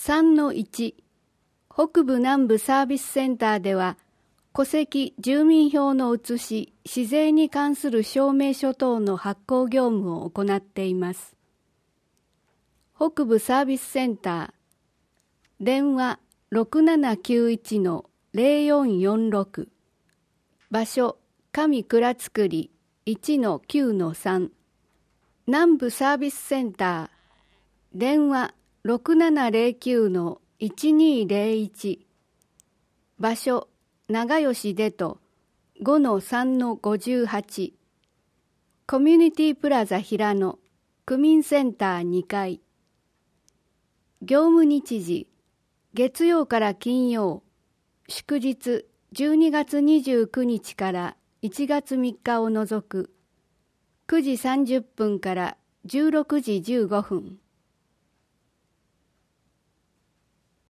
3-1 北部南部サービスセンターでは戸籍住民票の写し、市税に関する証明書等の発行業務を行っています。北部サービスセンター電話 6791-0446 場所上倉造 1-9-3 南部サービスセンター電話 6709-1201 場所長吉出と 5-3-58 コミュニティプラザ平野区民センター2階業務日時月曜から金曜祝日12月29日から1月3日を除く9時30分から16時15分